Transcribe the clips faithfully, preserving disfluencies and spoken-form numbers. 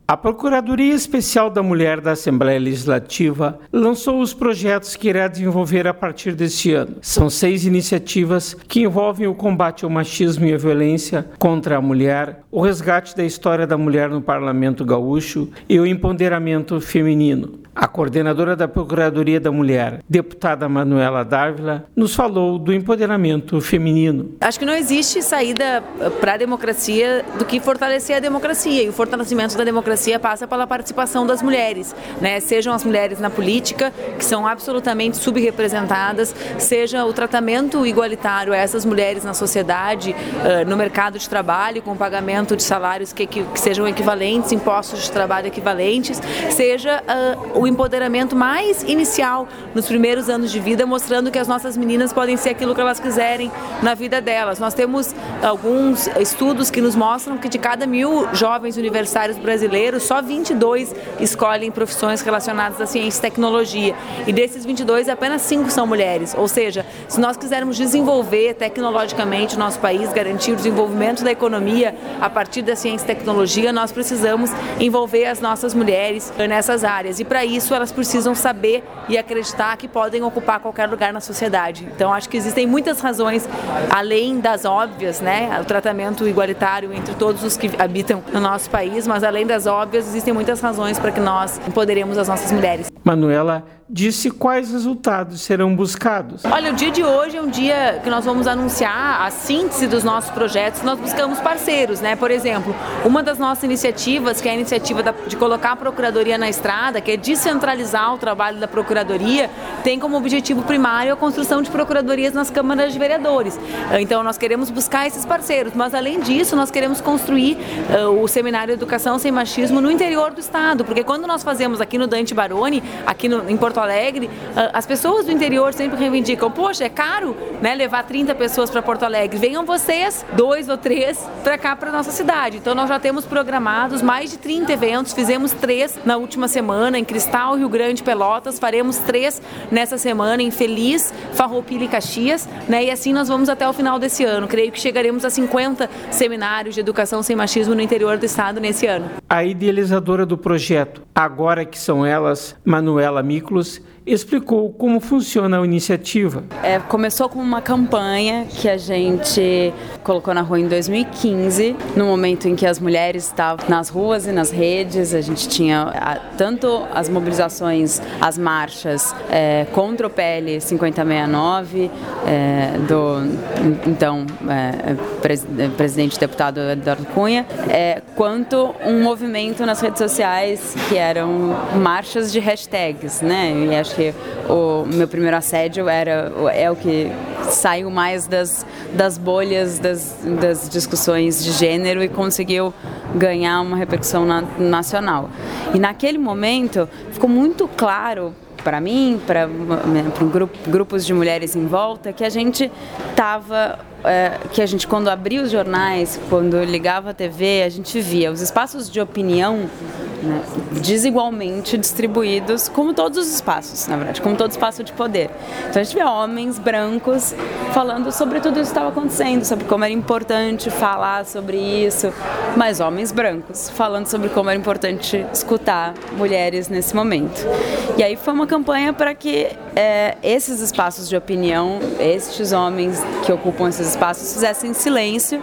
A Procuradoria Especial da Mulher da Assembleia Legislativa lançou os projetos que irá desenvolver a partir deste ano. São seis iniciativas que envolvem o combate ao machismo e à violência contra a mulher, o resgate da história da mulher no Parlamento Gaúcho e o empoderamento feminino. A coordenadora da Procuradoria da Mulher, deputada Manuela Dávila, nos falou do empoderamento feminino. Acho que não existe saída para a democracia do que fortalecer a democracia, e o fortalecimento da democracia passa pela participação das mulheres, né? Sejam as mulheres na política, que são absolutamente subrepresentadas, seja o tratamento igualitário a essas mulheres na sociedade, no mercado de trabalho, com pagamento de salários que, que, que sejam equivalentes, impostos de trabalho equivalentes, seja uh, o empoderamento mais inicial nos primeiros anos de vida, mostrando que as nossas meninas podem ser aquilo que elas quiserem na vida delas. Nós temos alguns estudos que nos mostram que de cada mil jovens universitários brasileiros, só vinte e dois escolhem profissões relacionadas à ciência e tecnologia. E desses vinte e dois, apenas cinco são mulheres. Ou seja, se nós quisermos desenvolver tecnologicamente o nosso país, garantir o desenvolvimento da economia a partir da ciência e tecnologia, nós precisamos envolver as nossas mulheres nessas áreas. E para isso elas precisam saber e acreditar que podem ocupar qualquer lugar na sociedade. Então acho que existem muitas razões, além das óbvias, né? O tratamento igualitário entre todos os que habitam no nosso país, mas além das óbvias, existem muitas razões para que nós empoderemos as nossas mulheres. Manuela disse quais resultados serão buscados. Olha, o dia de hoje é um dia que nós vamos anunciar a síntese dos nossos projetos. Nós buscamos parceiros, né? Por exemplo, uma das nossas iniciativas, que é a iniciativa de colocar a Procuradoria na estrada, que é descentralizar o trabalho da Procuradoria, tem como objetivo primário a construção de procuradorias nas câmaras de vereadores. Então, nós queremos buscar esses parceiros, mas além disso, nós queremos construir uh, o Seminário Educação Sem Machismo no interior do estado, porque quando nós fazemos aqui no Dante Baroni, aqui no, em Porto Alegre, as pessoas do interior sempre reivindicam, poxa, é caro, né, levar trinta pessoas para Porto Alegre, venham vocês, dois ou três, para cá, para nossa cidade. Então nós já temos programados mais de trinta eventos, fizemos três na última semana, em Cristal, Rio Grande, Pelotas, faremos três nessa semana em Feliz, Farroupilha e Caxias, né, e assim nós vamos até o final desse ano. Creio que chegaremos a cinquenta seminários de educação sem machismo no interior do estado nesse ano. A idealizadora do projeto, agora que são elas, Manuela Miklos, explicou como funciona a iniciativa. É, começou com uma campanha que a gente colocou na rua em dois mil e quinze, no momento em que as mulheres estavam nas ruas e nas redes. A gente tinha a, tanto as mobilizações, as marchas é, contra o P L cinquenta e sessenta e nove, é, do então é, pres, presidente deputado Eduardo Cunha, é, quanto um movimento nas redes sociais que eram marchas de hashtags, né? E acho que o meu primeiro assédio era, é o que saiu mais das, das bolhas das, das discussões de gênero e conseguiu ganhar uma repercussão na, nacional. E naquele momento ficou muito claro para mim, para grupo, grupos de mulheres em volta, que a gente estava, é, que a gente quando abria os jornais, quando ligava a T V, a gente via os espaços de opinião, né, desigualmente distribuídos, como todos os espaços, na verdade, como todo espaço de poder. Então a gente vê homens brancos falando sobre tudo isso que estava acontecendo, sobre como era importante falar sobre isso, mas homens brancos falando sobre como era importante escutar mulheres nesse momento. E aí foi uma campanha para que é, esses espaços de opinião, estes homens que ocupam esses espaços, fizessem silêncio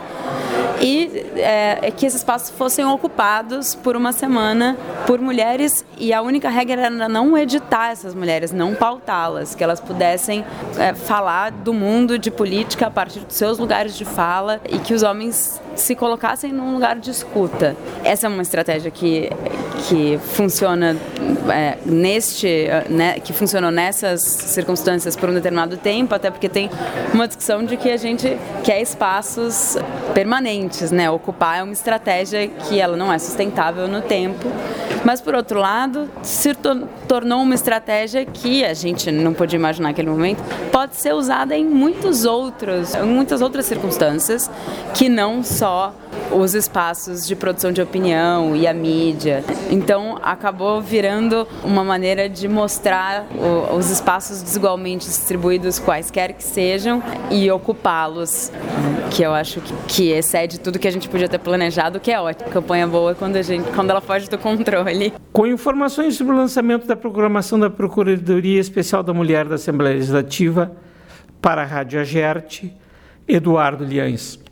e é, que esses espaços fossem ocupados por uma semana por mulheres, e a única regra era não editar essas mulheres, não pautá-las, que elas pudessem é, falar do mundo de política a partir dos seus lugares de fala e que os homens se colocassem num lugar de escuta. Essa é uma estratégia que, que funciona é, neste, né, que funcionou nessas circunstâncias por um determinado tempo, até porque tem uma discussão de que a gente quer espaços permanentes, né? Ocupar é uma estratégia que ela não é sustentável no tempo, mas por outro lado se to- tornou uma estratégia que a gente não podia imaginar naquele momento, pode ser usada em muitos outros, em muitas outras circunstâncias que não só os espaços de produção de opinião e a mídia. Então, acabou virando uma maneira de mostrar o, os espaços desigualmente distribuídos, quaisquer que sejam, e ocupá-los, que eu acho que, que excede tudo que a gente podia ter planejado, que é ótimo. Campanha boa quando, a gente, quando ela foge do controle. Com informações sobre o lançamento da programação da Procuradoria Especial da Mulher da Assembleia Legislativa, para a Rádio Agerte, Eduardo Liães.